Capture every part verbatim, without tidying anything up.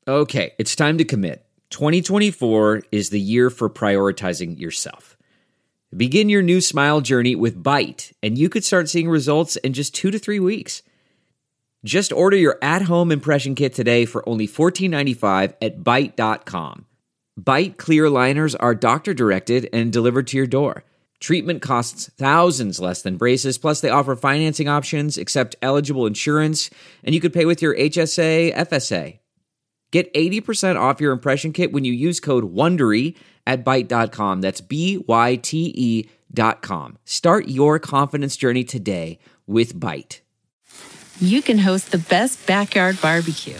Okay, it's time to commit. twenty twenty-four is the year for prioritizing yourself. Begin your new smile journey with Byte, and you could start seeing results in just two to three weeks. Just order your at-home impression kit today for only fourteen ninety-five at byte dot com. Byte clear aligners are doctor-directed and delivered to your door. Treatment costs thousands less than braces, plus they offer financing options, accept eligible insurance, and you could pay with your H S A, F S A. Get eighty percent off your impression kit when you use code WONDERY at byte dot com. That's B Y T E dot com. Start your confidence journey today with Byte. You can host the best backyard barbecue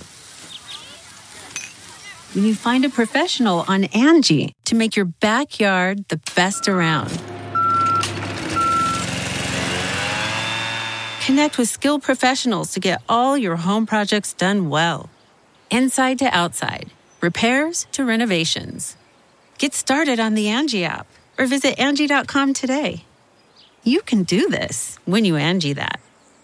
when you find a professional on Angie to make your backyard the best around. Connect with skilled professionals to get all your home projects done well. Inside to outside, repairs to renovations. Get started on the Angie app or visit Angie dot com today. You can do this when you Angie that.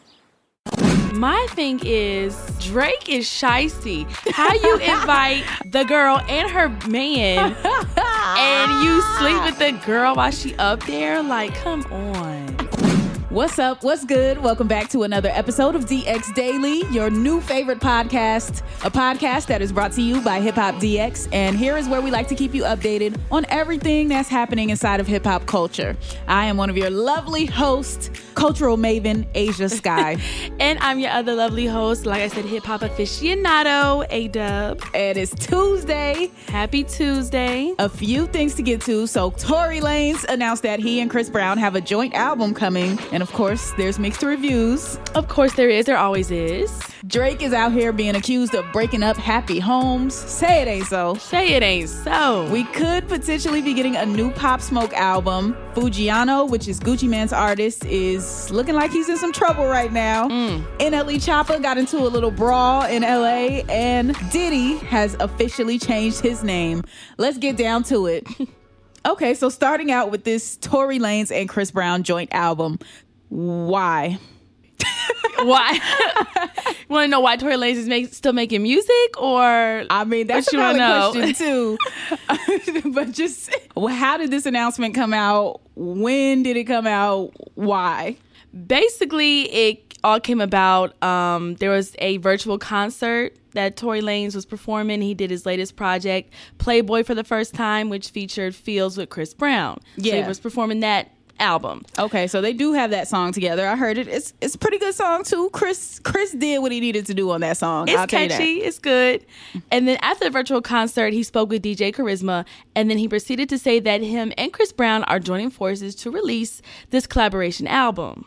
My thing is, Drake is shysty. How you invite the girl and her man and you sleep with the girl while she up there? Like, come on. What's up? What's good? Welcome back to another episode of D X Daily, your new favorite podcast, a podcast that is brought to you by Hip Hop D X. And here is where we like to keep you updated on everything that's happening inside of hip hop culture. I am one of your lovely hosts, cultural maven, Asia Sky. And I'm your other lovely host, like I said, hip hop aficionado, A-Dub. And it's Tuesday. Happy Tuesday. A few things to get to. So Tory Lanez announced that he and Chris Brown have a joint album coming. And of course, there's mixed reviews. Of course there is. There always is. Drake is out here being accused of breaking up happy homes. Say it ain't so. Say it ain't so. We could potentially be getting a new Pop Smoke album. Fujiano, which is Gucci Mane's artist, is looking like he's in some trouble right now. Mm. N L E Choppa got into a little brawl in L A, and Diddy has officially changed his name. Let's get down to it. Okay, so starting out with this Tory Lanez and Chris Brown joint album. Why? Why? You want to know why Tory Lanez is make, still making music, or I mean that's a valid question too. But just how did this announcement come out? When did it come out? Why? Basically, it all came about. Um, there was a virtual concert that Tory Lanez was performing. He did his latest project, Playboy, for the first time, which featured Feels with Chris Brown. Yeah, so he was performing that album. Okay, so they do have that song together. I heard it. It's it's a pretty good song too. Chris Chris did what he needed to do on that song. It's I'll tell you catchy. that. It's good. And then after the virtual concert, he spoke with D J Charisma, and then he proceeded to say that him and Chris Brown are joining forces to release this collaboration album.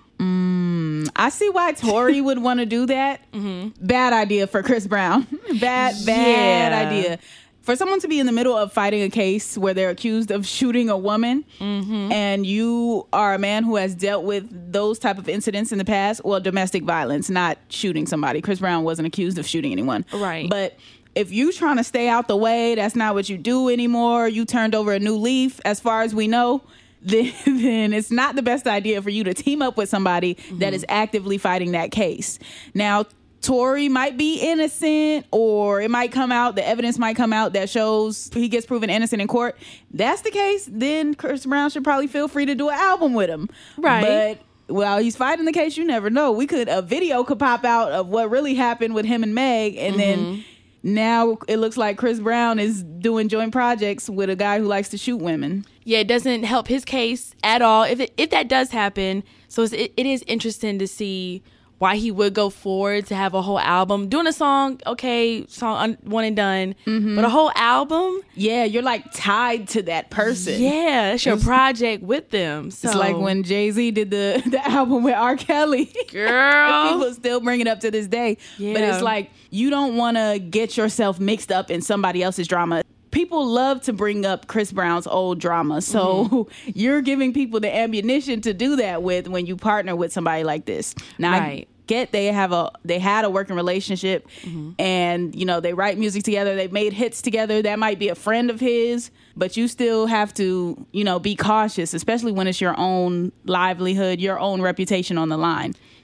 Mm, I see why Tory would want to do that. Mm-hmm. Bad idea for Chris Brown. bad bad Yeah. idea. For someone to be in the middle of fighting a case where they're accused of shooting a woman, mm-hmm. and you are a man who has dealt with those type of incidents in the past, well, domestic violence, not shooting somebody. Chris Brown wasn't accused of shooting anyone. Right. But if you trying to stay out the way, that's not what you do anymore. You turned over a new leaf, as far as we know, then, then it's not the best idea for you to team up with somebody mm-hmm. that is actively fighting that case. Now, Tory might be innocent, or it might come out, the evidence might come out that shows he gets proven innocent in court. That's the case, then Chris Brown should probably feel free to do an album with him. Right. But while he's fighting the case, you never know. We could, a video could pop out of what really happened with him and Meg, and mm-hmm. then now it looks like Chris Brown is doing joint projects with a guy who likes to shoot women. Yeah, it doesn't help his case at all. If it, if that does happen, so it's, it, it is interesting to see why he would go forward to have a whole album. Doing a song, okay, song un- one and done, mm-hmm. but a whole album? Yeah, you're like tied to that person. Yeah, that's your it's, project with them. So. It's like when Jay-Z did the, the album with R. Kelly. Girl. People still bring it up to this day. Yeah. But it's like, you don't want to get yourself mixed up in somebody else's drama. People love to bring up Chris Brown's old drama. So mm-hmm. you're giving people the ammunition to do that with when you partner with somebody like this. Now, right. I get they have a they had a working relationship mm-hmm. and, you know, they write music together. They've made hits together. That might be a friend of his, but you still have to, you know, be cautious, especially when it's your own livelihood, your own reputation on the line.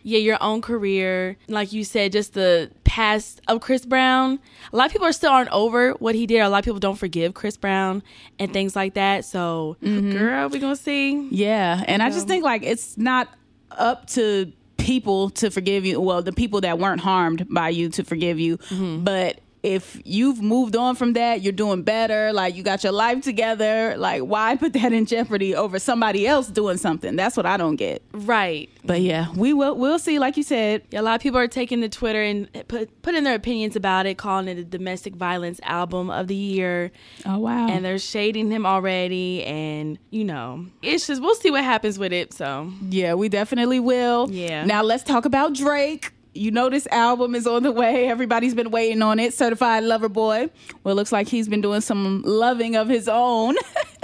Yeah, your own career. Like you said, just the past of Chris Brown. A lot of people are still aren't over what he did. A lot of people don't forgive Chris Brown and things like that. So, mm-hmm. girl, we're going to see. Yeah, and I just think, like, it's not up to people to forgive you. Well, the people that weren't harmed by you to forgive you. Mm-hmm. But if you've moved on from that, you're doing better, like you got your life together, like why put that in jeopardy over somebody else doing something? That's what I don't get. Right. But yeah, we will we'll see, like you said. Yeah, a lot of people are taking to Twitter and put put in their opinions about it, calling it a domestic violence album of the year. Oh wow. And they're shading him already, and you know, it's just we'll see what happens with it. So yeah, we definitely will. Yeah. Now let's talk about Drake. You know this album is on the way. Everybody's been waiting on it. Certified Lover Boy. Well, it looks like he's been doing some loving of his own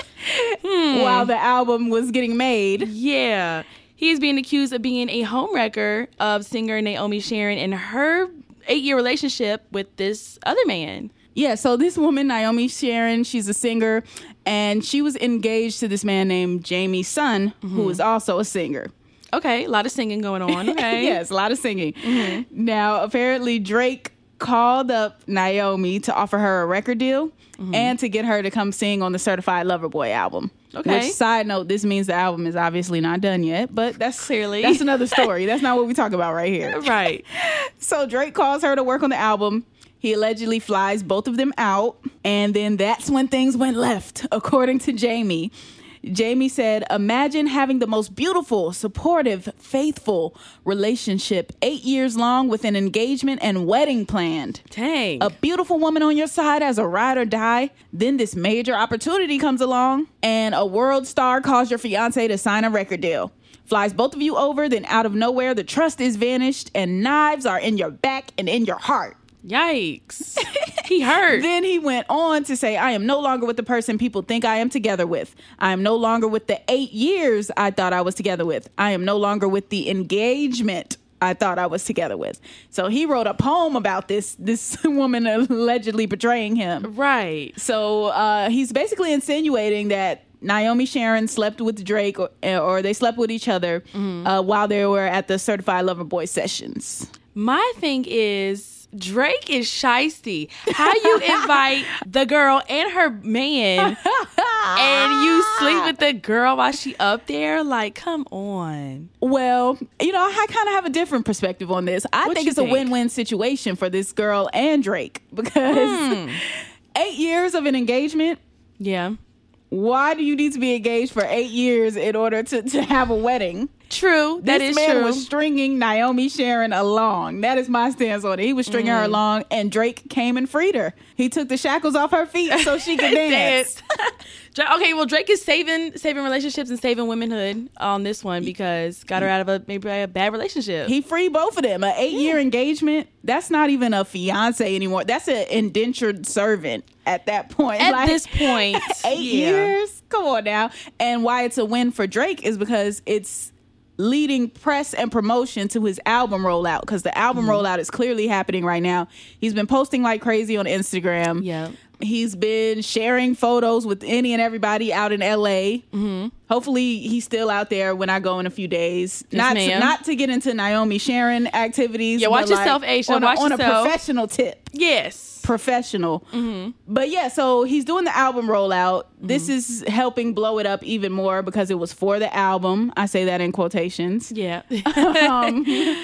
hmm. while the album was getting made. Yeah. He's being accused of being a homewrecker of singer Naomi Sharon and her eight-year relationship with this other man. Yeah, so this woman, Naomi Sharon, she's a singer, and she was engaged to this man named Jamie Sun, mm-hmm. who is also a singer. Okay, a lot of singing going on. Okay. Yes, a lot of singing. Mm-hmm. Now, apparently Drake called up Naomi to offer her a record deal mm-hmm. and to get her to come sing on the Certified Lover Boy album. Okay. Which, side note, this means the album is obviously not done yet, but that's clearly that's another story. That's not what we talk about right here. Right. So Drake calls her to work on the album. He allegedly flies both of them out, and then that's when things went left, according to Jamie. Jamie said, imagine having the most beautiful, supportive, faithful relationship eight years long with an engagement and wedding planned. Dang. A beautiful woman on your side as a ride or die. Then this major opportunity comes along and a world star calls your fiance to sign a record deal. Flies both of you over, then out of nowhere, the trust is vanished and knives are in your back and in your heart. Yikes. He hurt. Then he went on to say, I am no longer with the person people think I am together with. I am no longer with the eight years I thought I was together with. I am no longer with the engagement I thought I was together with. So he wrote a poem about this, this woman allegedly betraying him. Right. So uh, he's basically insinuating that Naomi Sharon slept with Drake or, or they slept with each other mm-hmm. uh, while they were at the Certified Lover Boy sessions. My thing is, Drake is shiesty. How you invite the girl and her man and you sleep with the girl while she up there? Like, come on. Well, you know, I kind of have a different perspective on this. I What think you it's think? a win-win situation for this girl and Drake because Hmm. eight years of an engagement. Yeah. Why do you need to be engaged for eight years in order to, to have a wedding? True. That this is man true. was stringing Naomi Sharon along. That is my stance on it. He was stringing Mm. her along, and Drake came and freed her. He took the shackles off her feet so she could dance. Dra- okay, well, Drake is saving saving relationships and saving womanhood on this one because got her out of a maybe a bad relationship. He freed both of them. An eight-year engagement, that's not even a fiance anymore. That's an indentured servant at that point. At Like, this point, eight yeah. years? Come on now. And why it's a win for Drake is because it's leading press and promotion to his album rollout, because the album Mm-hmm. rollout is clearly happening right now. He's been posting like crazy on Instagram. Yeah. He's been sharing photos with any and everybody out in L A. Mm-hmm. Hopefully he's still out there when I go in a few days. Yes, not, ma'am. to, not to get into Naomi Sharon activities. Yeah, watch but, like, yourself, Aisha. On, a, Watch on a yourself. professional tip. Yes. Professional. Mm-hmm. But yeah, so he's doing the album rollout. Mm-hmm. This is helping blow it up even more because it was for the album. I say that in quotations. Yeah. um,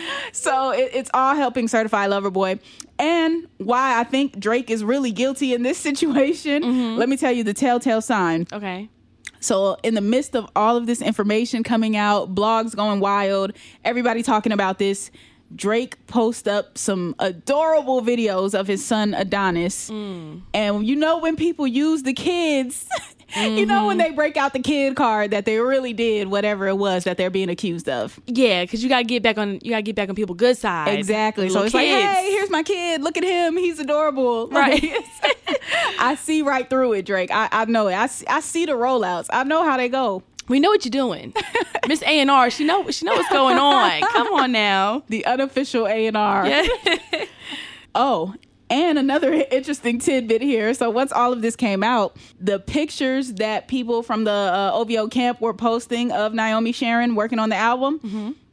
so it, it's all helping Certified Lover Boy. And why I think Drake is really guilty in this situation, mm-hmm. let me tell you the telltale sign. Okay. So in the midst of all of this information coming out, blogs going wild, everybody talking about this, Drake posts up some adorable videos of his son Adonis. Mm. And you know when people use the kids, mm-hmm. you know when they break out the kid card that they really did whatever it was that they're being accused of. Yeah, because you gotta get back on you gotta get back on people's good side. Exactly. So Little it's kids. like, hey, here's my kid. Look at him. He's adorable. Right. Like, I see right through it, Drake. I, I know it. I see, I see the rollouts. I know how they go. We know what you're doing. Miss A and R, she know she know what's going on. Come on now. The unofficial A and R. Yeah. Oh, and another interesting tidbit here. So once all of this came out, the pictures that people from the uh, O V O camp were posting of Naomi Sharon working on the album, mm-hmm.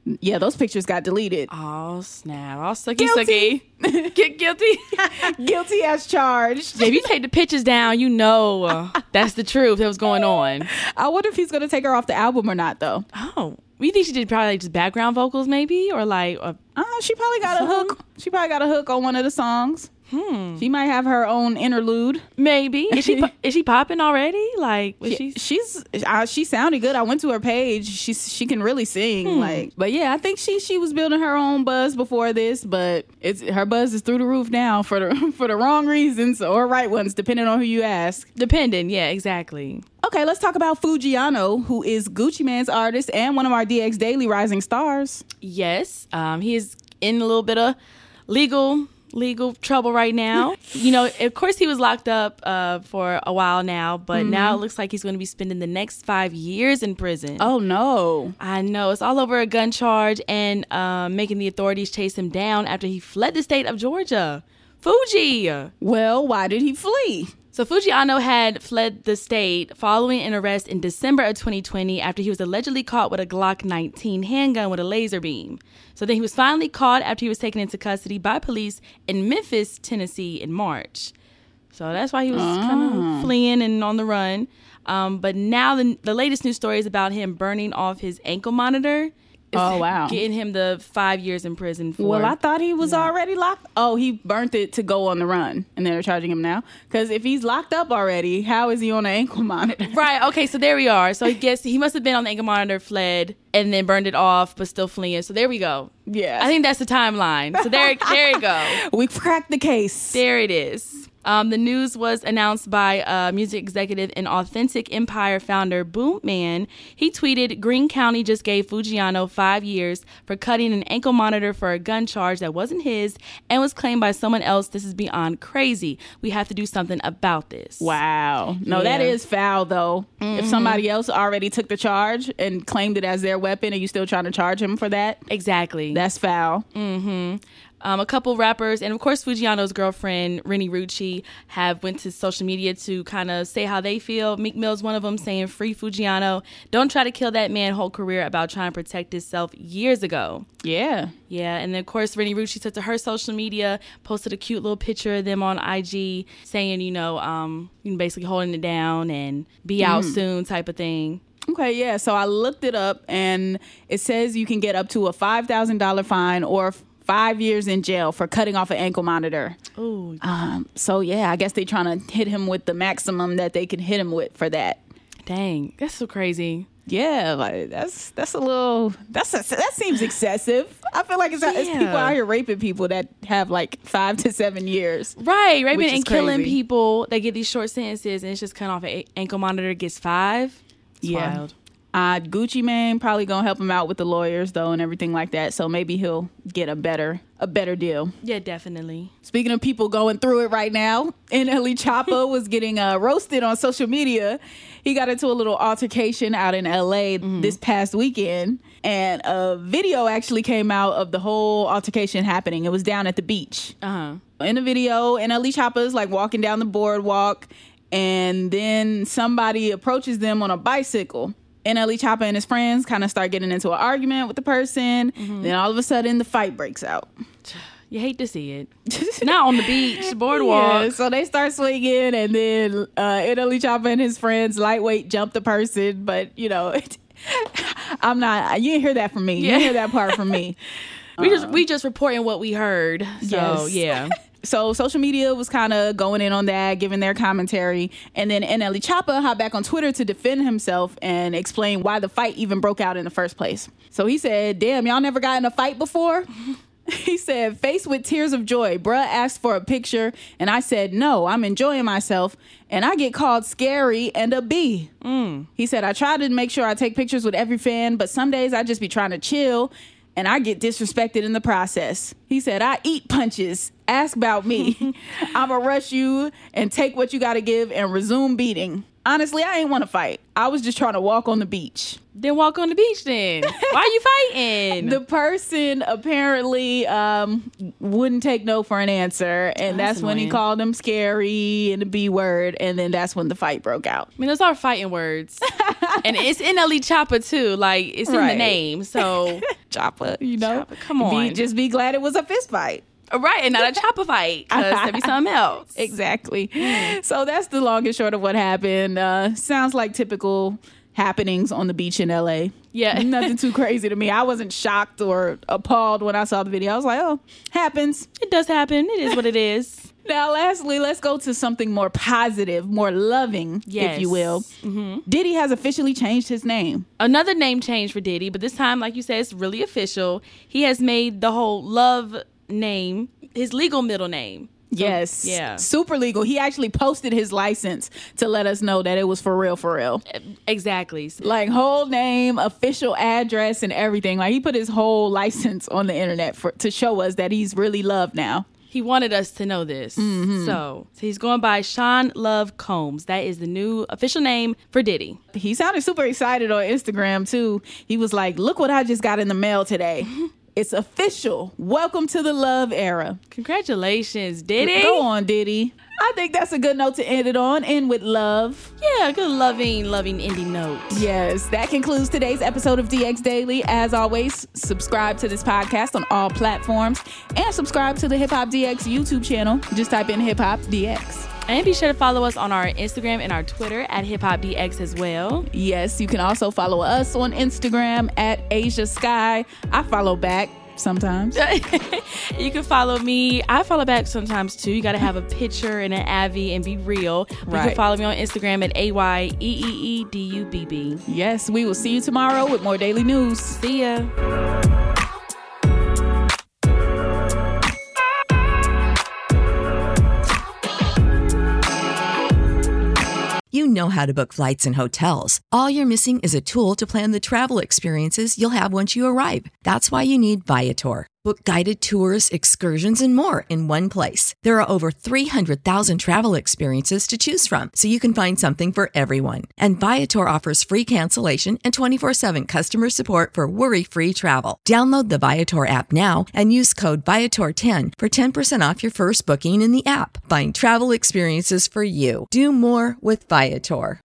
Yeah, those pictures got deleted. Oh, snap. All sucky Guilty. sucky. Get guilty. Guilty as charged. If you take the pictures down, you know uh, that's the truth that was going on. I wonder if he's going to take her off the album or not, though. Oh. You think she did probably like just background vocals maybe? Or like... Uh, uh, she probably got a hook. She probably got a hook on one of the songs. Hmm. She might have her own interlude. Maybe. Is she is she popping already? Like was she, she she's uh, she sounded good. I went to her page. She's she can really sing. Hmm. Like, but yeah, I think she she was building her own buzz before this, but it's her buzz is through the roof now for the for the wrong reasons or right ones, depending on who you ask. Depending, yeah, exactly. Okay, let's talk about Foogiano, who is Gucci Mane's artist and one of our D X Daily rising stars. Yes, um, he is in a little bit of legal. legal trouble right now. You know, of course he was locked up uh, for a while now, but mm-hmm. now it looks like he's going to be spending the next five years in prison. Oh, no. I know. It's all over a gun charge and uh, making the authorities chase him down after he fled the state of Georgia. Fuji! Well, why did he flee? So Foogiano had fled the state following an arrest in December of twenty twenty after he was allegedly caught with a Glock nineteen handgun with a laser beam. So then he was finally caught after he was taken into custody by police in Memphis, Tennessee in March. So that's why he was oh. kind of fleeing and on the run. Um, but now the, the latest news story is about him burning off his ankle monitor. Oh, wow. Getting him the five years in prison for... Well, I thought he was yeah. already locked. Oh, he burnt it to go on the run, and they're charging him now. Because if he's locked up already, how is he on an ankle monitor? Right, okay, so there we are. So I guess he must have been on the ankle monitor, fled, and then burned it off, but still fleeing. So there we go. Yeah. I think that's the timeline. So there, there you go. We've cracked the case. There it is. Um, the news was announced by uh, music executive and Authentic Empire founder Boomman. He tweeted, Greene County just gave Foogiano five years for cutting an ankle monitor for a gun charge that wasn't his and was claimed by someone else. This is beyond crazy. We have to do something about this. Wow. No, yeah. That is foul, though. Mm-hmm. If somebody else already took the charge and claimed it as their weapon, are you still trying to charge him for that? Exactly. That's foul. Mm-hmm. Um, a couple rappers, and of course Foogiano's girlfriend, Rennie Rucci, have went to social media to kind of say how they feel. Meek Mill's one of them, saying, free Foogiano. Don't try to kill that man whole career about trying to protect himself years ago. Yeah. Yeah, and then of course Rennie Rucci took to her social media, posted a cute little picture of them on I G saying, you know, um, basically holding it down and be mm. out soon type of thing. Okay, yeah. So I looked it up, and it says you can get up to a five thousand dollars fine or five years in jail for cutting off an ankle monitor. Ooh. Um, so, yeah, I guess they're trying to hit him with the maximum that they can hit him with for that. Dang, that's so crazy. Yeah, like that's that's a little that's a, that seems excessive. I feel like it's, yeah. it's people out here raping people that have like five to seven years. Right, raping and crazy. killing people. They get these short sentences, and it's just cut off an ankle monitor gets five. It's yeah. wild. Uh, Gucci Mane probably gonna help him out with the lawyers though and everything like that. So maybe he'll get a better a better deal. Yeah, definitely. Speaking of people going through it right now, N L E Choppa was getting uh, roasted on social media. He got into a little altercation out in L A mm-hmm. this past weekend, and a video actually came out of the whole altercation happening. It was down at the beach. Uh-huh. In the video, N L E Choppa is like walking down the boardwalk, and then somebody approaches them on a bicycle. N L E Choppa and his friends kind of start getting into an argument with the person. Mm-hmm. Then all of a sudden, the fight breaks out. You hate to see it. Not on the beach, the boardwalk. Yeah, so they start swinging, and then uh, N L E Choppa and his friends lightweight jump the person. But, you know, I'm not, you didn't hear that from me. You yeah. didn't hear that part from me. we, uh, just, we just reporting what we heard. So, yes. yeah. So social media was kind of going in on that, giving their commentary. And then N L E Choppa hopped back on Twitter to defend himself and explain why the fight even broke out in the first place. So he said, damn, y'all never got in a fight before? He said, faced with tears of joy, bruh asked for a picture, and I said, no, I'm enjoying myself, and I get called scary and a B. Mm. He said, I try to make sure I take pictures with every fan, but some days I just be trying to chill, and I get disrespected in the process. He said, I eat punches. Ask about me. I'ma rush you and take what you gotta give and resume beating. Honestly, I ain't want to fight. I was just trying to walk on the beach. Then walk on the beach then. Why are you fighting? The person apparently um, wouldn't take no for an answer. And That's that's when he annoying. called him scary and the B word. And then that's when the fight broke out. I mean, those are fighting words. And it's in Ali Choppa too. Like, it's in the Right. name. So, Chopper, you know? Chopper, come on. Be, just be glad it was a fist fight. right, and not a Choppa fight. Because that'd be something else. Exactly. So that's the long and short of what happened. Uh, sounds like typical happenings on the beach in L A. Yeah. Nothing too crazy to me. I wasn't shocked or appalled when I saw the video. I was like, oh, happens. It does happen. It is what it is. Now, lastly, let's go to something more positive, more loving, Yes. if you will. Mm-hmm. Diddy has officially changed his name. Another name change for Diddy, but this time, like you said, it's really official. He has made the whole Love name his legal middle name. So, Yes. yeah. Super legal. He actually posted his license to let us know that it was for real, for real. Exactly. Like whole name, official address, and everything. Like he put his whole license on the internet for to show us that he's really loved now. He wanted us to know this. Mm-hmm. So, so he's going by Sean Love Combs. That is the new official name for Diddy. He sounded super excited on Instagram too. He was like, "Look what I just got in the mail today. It's official. Welcome to the love era." Congratulations, Diddy. Go on, Diddy. I think that's a good note to end it on. End with love. Yeah, good loving, loving indie note. Yes, that concludes today's episode of D X Daily. As always, subscribe to this podcast on all platforms and subscribe to the Hip Hop D X YouTube channel. Just type in Hip Hop D X. And be sure to follow us on our Instagram and our Twitter at Hip Hop D X as well. Yes, you can also follow us on Instagram at Asia Sky. I follow back sometimes. You can follow me. I follow back sometimes too. You got to have a picture and an Avi and be real. You Right. can follow me on Instagram at A Y E E E D U B B. Yes, we will see you tomorrow with more daily news. See ya. You know how to book flights and hotels. All you're missing is a tool to plan the travel experiences you'll have once you arrive. That's why you need Viator. Book guided tours, excursions, and more in one place. There are over three hundred thousand travel experiences to choose from, so you can find something for everyone. And Viator offers free cancellation and twenty-four seven customer support for worry-free travel. Download the Viator app now and use code Viator ten for ten percent off your first booking in the app. Find travel experiences for you. Do more with Viator.